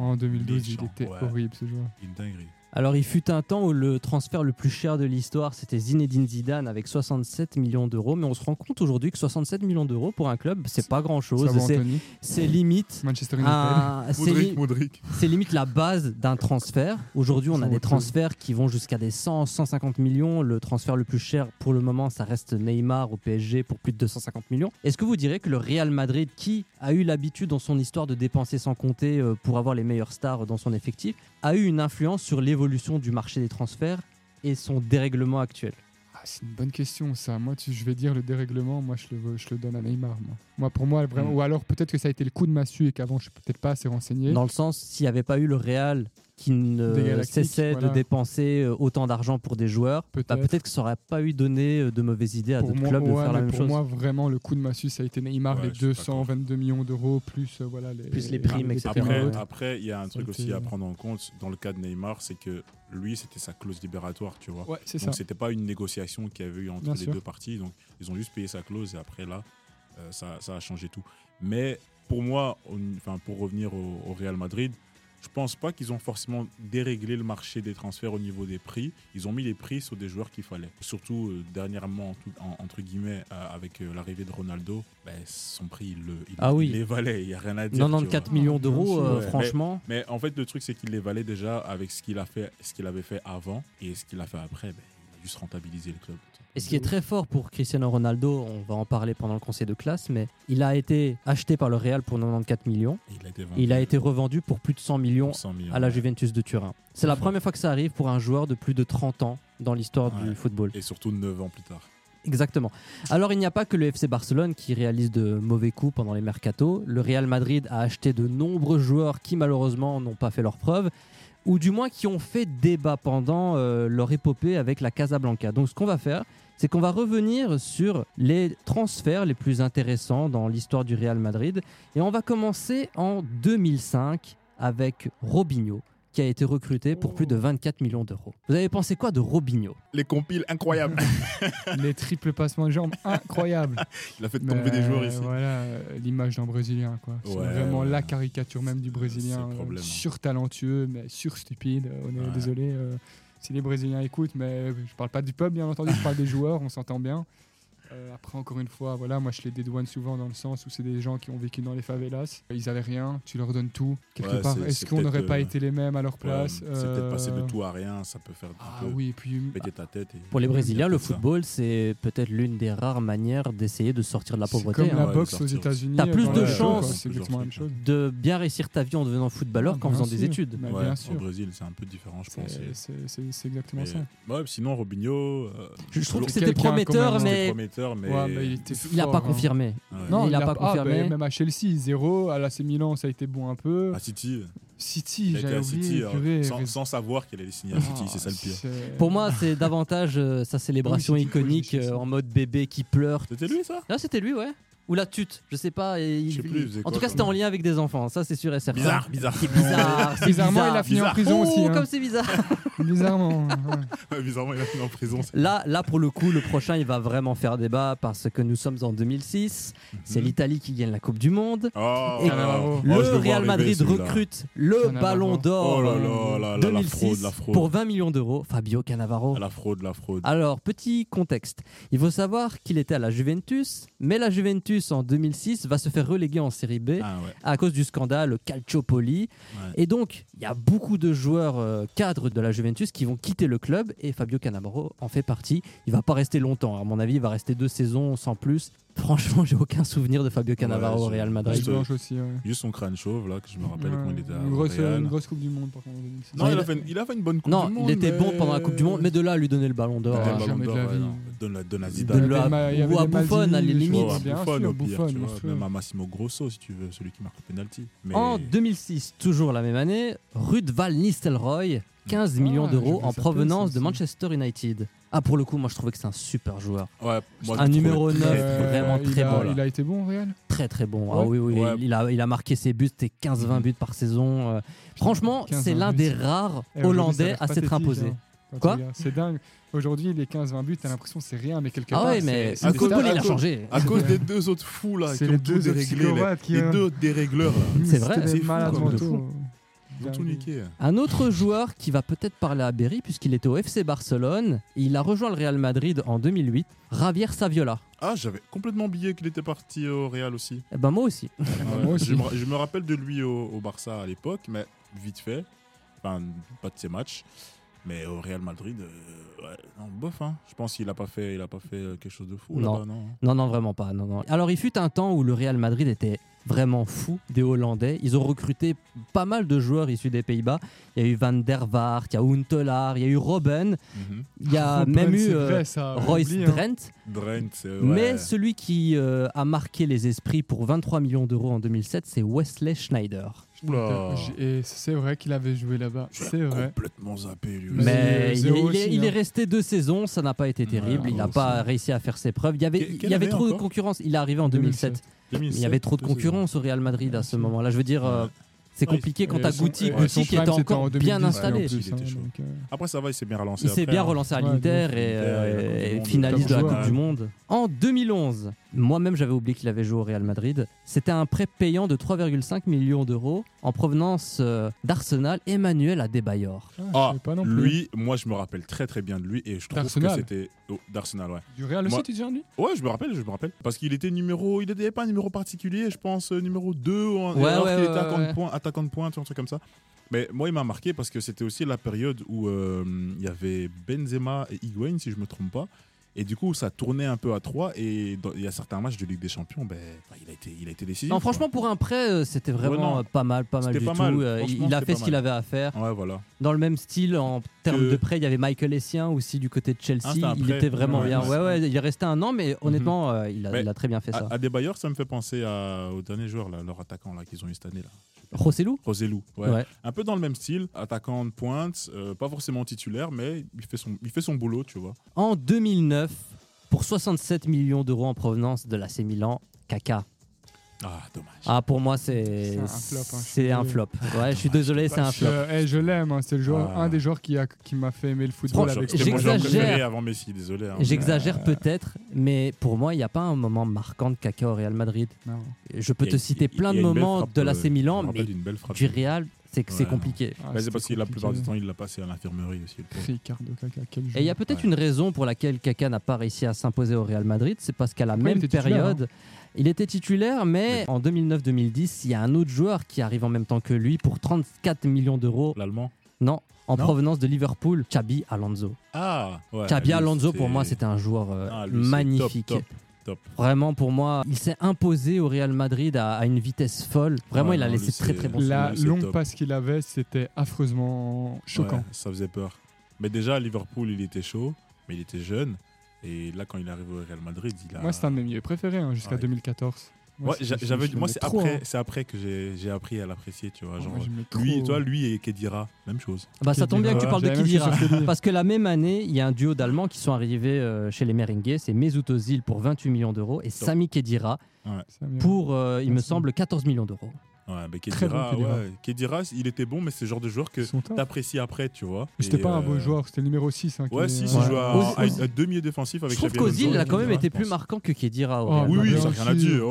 il était horrible ce joueur. Une dinguerie. Alors, il fut un temps où le transfert le plus cher de l'histoire, c'était Zinedine Zidane avec 67 millions d'euros. Mais on se rend compte aujourd'hui que 67 millions d'euros pour un club, c'est pas grand-chose. C'est limite Manchester United. C'est limite la base d'un transfert. Aujourd'hui, on a des transferts qui vont jusqu'à des 100, 150 millions. Le transfert le plus cher pour le moment, ça reste Neymar au PSG pour plus de 250 millions. Est-ce que vous direz que le Real Madrid, qui a eu l'habitude dans son histoire de dépenser sans compter pour avoir les meilleures stars dans son effectif, a eu une influence sur l'évolution du marché des transferts et son dérèglement actuel? C'est une bonne question ça. Moi, je vais dire le dérèglement, moi je le donne à Neymar. Pour moi, vraiment, ou alors peut-être que ça a été le coup de massue et qu'avant je suis peut-être pas assez renseigné. Dans le sens, s'il n'y avait pas eu le Real qui ne cessait de dépenser autant d'argent pour des joueurs, peut-être que ça n'aurait pas eu donné de mauvaises idées à d'autres clubs de faire la même chose. Pour moi, vraiment, le coup de massue, ça a été Neymar, les 222 millions d'euros, plus les primes, etc. Après, il y a un truc aussi à prendre en compte dans le cas de Neymar, c'est que lui, c'était sa clause libératoire, tu vois. Donc, c'était pas une négociation qu'il y avait eu entre les deux parties. Donc, ils ont juste payé sa clause et après, là, ça a changé tout. Mais pour moi, pour revenir au Real Madrid, je pense pas qu'ils ont forcément déréglé le marché des transferts au niveau des prix. Ils ont mis les prix sur des joueurs qu'il fallait. Surtout dernièrement, entre guillemets, avec l'arrivée de Ronaldo, son prix, il les valait. Il n'y a rien à dire. 94 millions d'euros, franchement. Mais en fait, le truc, c'est qu'il les valait déjà avec ce qu'il avait fait avant et ce qu'il a fait après. Il a juste rentabilisé le club. Et ce qui est très fort pour Cristiano Ronaldo, on va en parler pendant le conseil de classe, mais il a été acheté par le Real pour 94 millions. Il a été revendu pour plus de 100 millions à la Juventus de Turin. C'est la première fois que ça arrive pour un joueur de plus de 30 ans dans l'histoire du football. Et surtout 9 ans plus tard. Exactement. Alors, il n'y a pas que le FC Barcelone qui réalise de mauvais coups pendant les mercatos. Le Real Madrid a acheté de nombreux joueurs qui, malheureusement, n'ont pas fait leurs preuves, ou du moins qui ont fait débat pendant leur épopée avec la Casablanca. Donc, ce qu'on va faire, c'est qu'on va revenir sur les transferts les plus intéressants dans l'histoire du Real Madrid. Et on va commencer en 2005 avec Robinho, qui a été recruté pour plus de 24 millions d'euros. Vous avez pensé quoi de Robinho? Les compiles incroyables. Les triples passements de jambes incroyables. Il a fait tomber des joueurs ici. Voilà, l'image d'un Brésilien, quoi. C'est vraiment la caricature même du Brésilien. Surtalentueux, mais surstupide. On est désolé si les Brésiliens écoutent, mais je parle pas du peuple, bien entendu. Je parle des joueurs, on s'entend bien. Après, encore une fois, voilà, moi je les dédouane souvent dans le sens où c'est des gens qui ont vécu dans les favelas. Ils avaient rien, tu leur donnes tout. Quelque part, est-ce qu'on n'aurait pas été les mêmes à leur place? C'est peut-être passer de tout à rien, ça peut faire péter ta tête. Pour les Brésiliens, le football, c'est peut-être l'une des rares manières d'essayer de sortir de la pauvreté. C'est comme la boxe aux États-Unis. T'as plus de chances c'est exactement la même chose. de bien réussir ta vie en devenant footballeur qu'en faisant des études. Bien sûr. Au Brésil, c'est un peu différent, je pense. C'est exactement ça. Sinon, Robinho. Je trouve que c'était prometteur, mais il n'a pas confirmé. Non, il n'a pas confirmé. Même à Chelsea, 0. À l'AC Milan, ça a été bon un peu. À City, j'avais oublié. Sans savoir qu'elle allait signer à City, c'est ça le pire. Pour moi, c'est davantage sa célébration iconique en mode bébé qui pleure. C'était lui, ça? Là, c'était lui, ouais. Ou la tute, je sais pas. Je sais plus, en tout cas, c'était en lien avec des enfants, ça c'est sûr et certain. Bizarre. Bizarrement, il a fini en prison aussi. Comme c'est bizarre. Bizarrement. Bizarrement, il a fini en prison. Là, pour le coup, le prochain, il va vraiment faire débat parce que nous sommes en 2006. C'est l'Italie qui gagne la Coupe du Monde. Et le Real Madrid recrute le Ballon d'Or 2006 pour 20 millions d'euros. Fabio Cannavaro. La fraude. Alors, petit contexte. Il faut savoir qu'il était à la Juventus, mais la Juventus en 2006 va se faire reléguer en Série B à cause du scandale Calciopoli. Et donc, il y a beaucoup de joueurs cadres de la Juventus qui vont quitter le club et Fabio Cannavaro en fait partie. Il va pas rester longtemps. À mon avis, il va rester 2 saisons sans plus. Franchement, j'ai aucun souvenir de Fabio Cannavaro au Real Madrid. Juste son crâne chauve, là, que je me rappelle quand il était à une grosse Coupe du Monde, par contre. Non, il a fait une bonne Coupe du Monde. Non, il était bon pendant la Coupe du Monde, mais de là à lui donner le Ballon d'Or. Jamais de la vie. Donne à Zidane. Ou à Buffon, à les limites. Buffon, même à Massimo Grosso, si tu veux, celui qui marque le penalty. En 2006, toujours la même année, Ruud van Nistelrooy, 15 millions d'euros en provenance de Manchester United. Pour le coup, moi je trouvais que c'est un super joueur. Un numéro 9, vraiment très bon. Il a été bon au Real ? Très très bon. Oui. Il a marqué ses buts, c'était 15-20 buts par saison. Franchement, c'est l'un des rares Hollandais à s'être imposé. Quoi ? C'est dingue. Aujourd'hui, les 15-20 buts, t'as l'impression que c'est rien, mais quelque part. Mais le football, il a changé. À cause des 2 autres fous là, c'est les 2 dérégleurs. C'est vrai. C'est malade mentaux. Un autre joueur qui va peut-être parler à Berry puisqu'il était au FC Barcelone et il a rejoint le Real Madrid en 2008, Javier Saviola. J'avais complètement oublié qu'il était parti au Real aussi. Moi aussi. Je me rappelle de lui au Barça à l'époque, mais vite fait, pas de ses matchs. Mais au Real Madrid, bof. Je pense qu'il n'a pas fait quelque chose de fou là-bas, non. Non, vraiment pas. Non. Alors, il fut un temps où le Real Madrid était vraiment fou des Hollandais. Ils ont recruté pas mal de joueurs issus des Pays-Bas. Il y a eu Van der Vaart, il y a Huntelaar, il y a eu Robben. Il y a même eu Royce Drent. Mais celui qui a marqué les esprits pour 23 millions d'euros en 2007, c'est Wesley Schneider. Et c'est vrai qu'il avait joué là-bas. C'est vrai. Complètement zappé lui. Mais il est resté 2 saisons, ça n'a pas été terrible. Il n'a pas réussi à faire ses preuves. Il y avait trop de concurrence. Il est arrivé en 2007. Il y avait trop de concurrence au Real Madrid à ce moment-là. Je veux dire, c'est compliqué quand t'as Guti qui était encore bien installé. Après ça va, il s'est bien relancé. Il s'est bien relancé à l'Inter et finaliste de la Coupe du Monde. En 2011, moi-même j'avais oublié qu'il avait joué au Real Madrid. C'était un prêt payant de 3,5 millions d'euros en provenance d'Arsenal, Emmanuel Adebayor. Lui, moi je me rappelle très très bien de lui et je trouve que c'était d'Arsenal, ouais. Du Real aussi, tu dis lui ? Ouais, je me rappelle. Parce qu'il était il n'avait pas un numéro particulier, je pense numéro 2 alors qu'il était attaquant de pointe, un truc comme ça. Mais moi, il m'a marqué parce que c'était aussi la période où il y avait Benzema et Higuaín, si je me trompe pas. Et du coup, ça tournait un peu à 3. Et il y a certains matchs de Ligue des Champions, il a été décisif. Non, franchement, pour un prêt, c'était vraiment pas mal du tout. Il a fait ce qu'il avait à faire. Ouais, voilà. Dans le même style, en termes de prêt, il y avait Michael Essien aussi du côté de Chelsea. Il était vraiment bien. Il est resté 1 an, mais honnêtement, il a très bien fait ça. Adebayor, ça me fait penser au dernier joueur, leur attaquant qu'ils ont eu cette année. Rossellou, ouais. Un peu dans le même style, attaquant de pointe, pas forcément titulaire, mais il fait son boulot, tu vois. En 2009, pour 67 millions d'euros en provenance de l'AC Milan, Kaka. Dommage. Pour moi, c'est un flop. C'est un flop. Ouais, je suis désolé, c'est un flop. Je l'aime, c'est le joueur, un des joueurs qui m'a fait aimer le football. J'exagère avant Messi, désolé. J'exagère peut-être, mais pour moi, il n'y a pas un moment marquant de Kaka au Real Madrid. Non. Je peux te citer plein de moments de l'AC Milan, mais du Real, c'est compliqué. C'est parce que la plupart du temps, il l'a passé à l'infirmerie aussi. Ricardo Caca, quel jeu. Et il y a peut-être une raison pour laquelle Caca n'a pas réussi à s'imposer au Real Madrid, c'est parce qu'à la même période, il était titulaire, mais en 2009-2010, il y a un autre joueur qui arrive en même temps que lui pour 34 millions d'euros. L'Allemand ? Non, provenance de Liverpool, Xabi Alonso. Xabi Alonso, pour moi, c'était un joueur magnifique. Top. Vraiment, pour moi, il s'est imposé au Real Madrid à une vitesse folle. Vraiment, il a laissé très très bon souvenir. La longue passe qu'il avait, c'était affreusement choquant. Ouais, ça faisait peur. Mais déjà, à Liverpool, il était chaud, mais il était jeune. Et là, quand il est arrivé au Real Madrid, Moi, c'est un de mes milieux préférés jusqu'à 2014. Moi, c'est après que j'ai appris à l'apprécier, tu vois. Lui et Khedira, même chose. Ça tombe bien que tu parles de Khedira, parce que la même année, il y a un duo d'Allemands qui sont arrivés chez les Merengues, c'est Mesut Özil pour 28 millions d'euros et Sami Khedira pour, il me semble, 14 millions d'euros. Mais Khedira, il était bon, mais c'est le genre de joueur que t'apprécies après, tu vois. C'était pas un beau joueur, c'était le numéro 6. Il jouait à demi défensif avec Xabi Alonso. Je trouve qu'Ozil a quand même été plus marquant que Khedira. Oui, ça n'a rien à dire.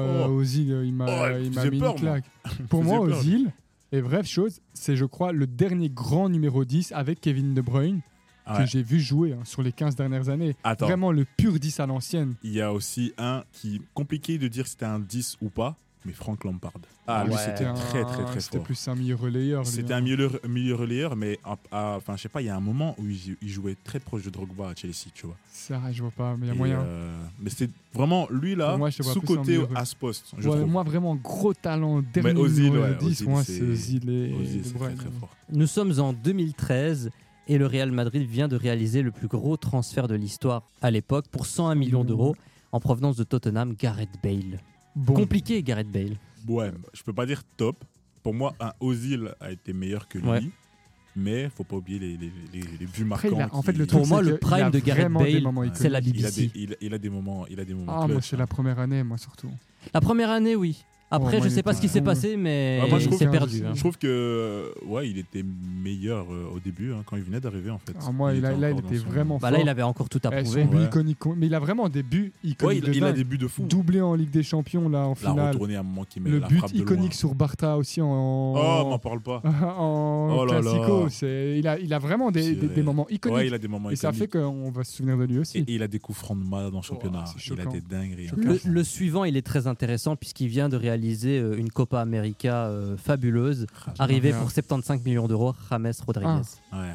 Ozil, il m'a mis une claque. Pour moi, Ozil, et bref chose, c'est je crois le dernier grand numéro 10 avec Kevin De Bruyne que j'ai vu jouer sur les 15 dernières années. Vraiment le pur 10 à l'ancienne. Il y a aussi un qui est compliqué de dire si c'était un 10 ou pas. Mais Frank Lampard. Lui, c'était très, très, très fort. C'était plus un milieu relayeur. C'était un milieu relayeur, mais je sais pas, il y a un moment où il jouait très proche de Drogba à Chelsea, tu vois. Ça, je vois pas, mais il y a moyen. Mais c'est vraiment, lui, là, sous-côté à ce poste. Moi, vraiment, gros talent. Dernier numéro 10, moi, c'est Ozil et De Bruyne. Très fort. Nous sommes en 2013 et le Real Madrid vient de réaliser le plus gros transfert de l'histoire à l'époque pour 101 millions d'euros en provenance de Tottenham, Gareth Bale. Compliqué, Gareth Bale. Ouais, je peux pas dire top. Pour moi, un Ozil a été meilleur que lui. Mais faut pas oublier les buts marquants. Pour moi, le prime de Gareth Bale, c'est la BBC. Il a des moments moi, c'est la première année, moi, surtout. La première année, oui. Après, je sais pas ce qui s'est passé, mais il s'est perdu. Je trouve que il était meilleur au début quand il venait d'arriver en fait. Moi, il était vraiment fort. Là, il avait encore tout à prouver. Mais il a vraiment des buts iconiques. Il a des buts de fou. Doublé en Ligue des Champions là en finale. Retourné à un moment qui met le la but frappe de iconique loin. sur Bartha aussi en. M'en parle pas. En Classico, il a vraiment des moments iconiques. Ouais, il a des moments iconiques. Et ça fait qu'on va se souvenir de lui aussi. Et il a des coups francs de malade dans le championnat. Il a des dingueries. Le suivant, il est très intéressant puisqu'il vient de réaliser une Copa América fabuleuse, arrivé pour 75 millions d'euros, James Rodriguez. James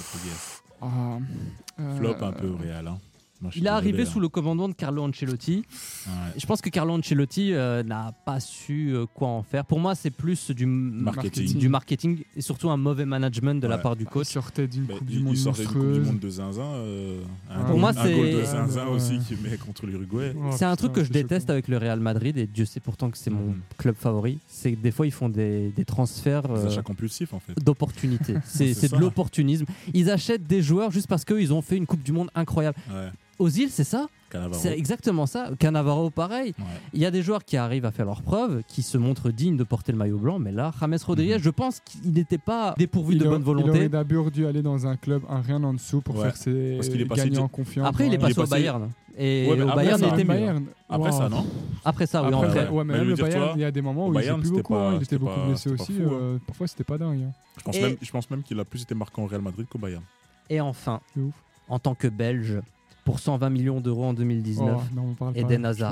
Rodriguez. Flop un peu au Real. Il est arrivé sous le commandement de Carlo Ancelotti. Je pense que Carlo Ancelotti n'a pas su quoi en faire. Pour moi, c'est plus du marketing et surtout un mauvais management de la part du coach. Il sortait d'une Coupe du Monde monstrueuse. Coupe du Monde de zinzin. Pour moi, c'est un goal de zinzin aussi qui met contre l'Uruguay. C'est un truc que je déteste avec le Real Madrid et Dieu sait pourtant que c'est mon club favori. C'est que des fois, ils font des transferts des achats compulsifs en fait. D'opportunité. C'est de l'opportunisme. Ils achètent des joueurs juste parce qu'ils ont fait une Coupe du Monde incroyable. Ozil, c'est ça. C'est exactement ça. Cannavaro, pareil. Il y a des joueurs qui arrivent à faire leurs preuves, qui se montrent dignes de porter le maillot blanc, mais là, James Rodriguez, je pense qu'il n'était pas dépourvu de bonne volonté. Il aurait d'abord dû aller dans un club, rien en dessous, pour faire ses gagner en confiance. Après, il est passé au Bayern. Et au Bayern, il était mieux. Après ça, non. Après ça, oui. Mais même le Bayern, il y a des moments où il jouait plus beaucoup. Il était beaucoup blessé aussi. Parfois, c'était pas dingue. Je pense même qu'il a plus été marquant au Real Madrid qu'au Bayern. Et enfin, en tant que Belge, pour 120 millions d'euros en 2019, Eden Hazard.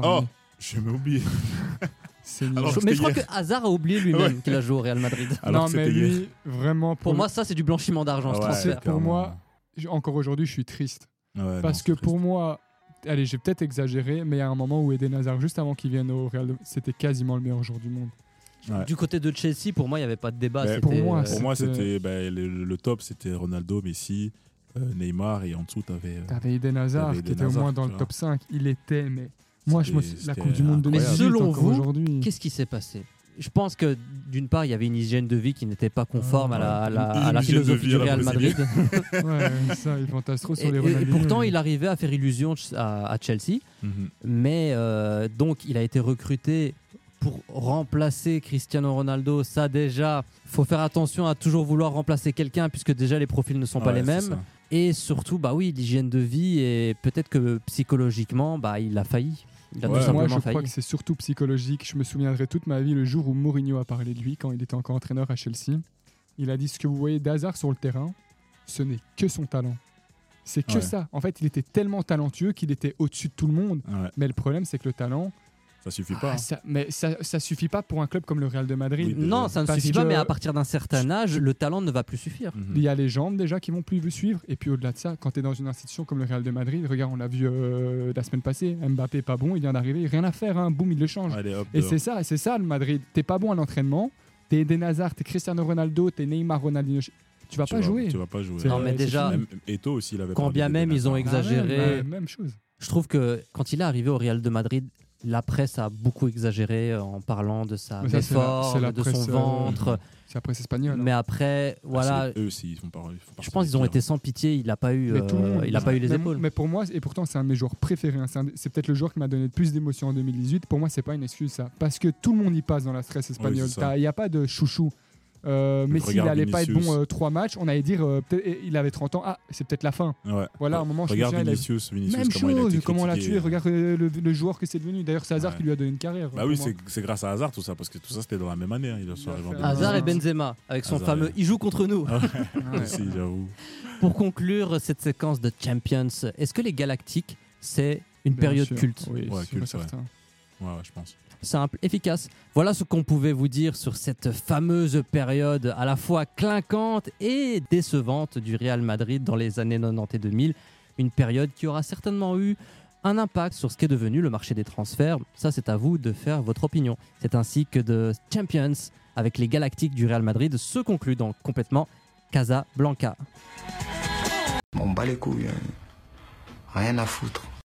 Je m'ai oublié. Mais je crois que Hazard a oublié lui-même qu'il a joué au Real Madrid. Non, mais lui, vraiment. Pour moi, ça, c'est du blanchiment d'argent. Pour moi, encore aujourd'hui, je suis triste. Parce que pour moi, allez, j'ai peut-être exagéré, mais il y a un moment où Eden Hazard, juste avant qu'il vienne au Real, c'était quasiment le meilleur joueur du monde. Du côté de Chelsea, pour moi, il n'y avait pas de débat. Pour moi, c'était le top, c'était Ronaldo, Messi, Neymar, et en dessous, t'avais Eden Hazard qui était au moins dans le top 5. Il était, mais moi, la Coupe du Monde 2018, selon vous, aujourd'hui. Qu'est-ce qui s'est passé ? Je pense que d'une part, il y avait une hygiène de vie qui n'était pas conforme à la philosophie du Real Madrid. Ça, ils fantasment trop sur les Ronaldinho. Et pourtant, il arrivait à faire illusion à Chelsea. Mais donc, il a été recruté pour remplacer Cristiano Ronaldo. Ça, déjà, il faut faire attention à toujours vouloir remplacer quelqu'un puisque déjà, les profils ne sont pas les mêmes. Et surtout, l'hygiène de vie et peut-être que psychologiquement, il a failli. Il a tout Moi, simplement je failli. crois que c'est surtout psychologique. Je me souviendrai toute ma vie le jour où Mourinho a parlé de lui quand il était encore entraîneur à Chelsea. Il a dit ce que vous voyez d'Hazard sur le terrain, ce n'est que son talent. C'est que ça. En fait, il était tellement talentueux qu'il était au-dessus de tout le monde. Ouais. Mais le problème, c'est que le talent, Ça suffit pas. ça suffit pas pour un club comme le Real de Madrid. Oui, Non, ça ne Parce suffit pas, que- mais à partir d'un certain âge, le talent ne va plus suffire. Il y a les jambes déjà qui vont plus vous suivre. Et puis au-delà de ça, quand tu es dans une institution comme le Real de Madrid, regarde, on l'a vu la semaine passée, Mbappé pas bon, il vient d'arriver, rien à faire, hein, boum, il le change. Allez, hop, Et dehors. c'est ça le Madrid. T'es pas bon à l'entraînement, t'es Eden Hazard, t'es Cristiano Ronaldo, t'es Neymar, Ronaldinho. Tu vas pas jouer. Tu vas pas jouer. C'est- Non, mais c'est déjà, fini. Même Eto'o aussi, il avait quand parlé bien de même ils ont Hazard. exagéré, Même chose. je trouve que quand il est arrivé au Real de Madrid, la presse a beaucoup exagéré en parlant de sa Mais ça, c'est méforme, la de presse, son ventre. C'est la presse espagnole. Mais après, voilà, Eux aussi, ils font partie je pense des qu'ils ont pires. été sans pitié. Il n'a pas eu, Mais tout le monde, il a pas eu les mais, épaules. Mais pour moi, et pourtant c'est un de mes joueurs préférés, hein, c'est peut-être le joueur qui m'a donné le plus d'émotions en 2018. Pour moi, c'est pas une excuse ça. Parce que tout le monde y passe dans la stress espagnole. c'est ça. Il n'y a pas de chouchou. Messi, il regarde allait pas être Vinicius. bon 3 matchs. On allait dire, peut-être, il avait 30 ans. Ah, c'est peut-être la fin. Ouais. Voilà, à un moment, je me Regarde souviens, il a- Vinicius, Même comment il a chose, été comment on l'a critiqué. tué. Regarde le joueur que c'est devenu. D'ailleurs, c'est Hazard Ouais. qui lui a donné une carrière. Bah pour oui, moi. c'est grâce à Hazard tout ça, parce que tout ça c'était dans la même année. Hein, il a fait arrivé en un- 2018. Hazard et Benzema, avec son Hazard, fameux ouais. « il joue contre nous Ah Ouais. aussi, j'avoue. ». Pour conclure cette séquence de Champions, est-ce que les Galactiques, c'est une Bien période sûr. culte? Oui, Ouais, sûr et culte, certain. Ouais, je pense. Simple, efficace. Voilà ce qu'on pouvait vous dire sur cette fameuse période à la fois clinquante et décevante du Real Madrid dans les années 90 et 2000. Une période qui aura certainement eu un impact sur ce qu'est devenu le marché des transferts. Ça, c'est à vous de faire votre opinion. C'est ainsi que The Champions avec les Galactiques du Real Madrid se conclut dans complètement Casablanca. On bat les couilles, hein. Rien à foutre.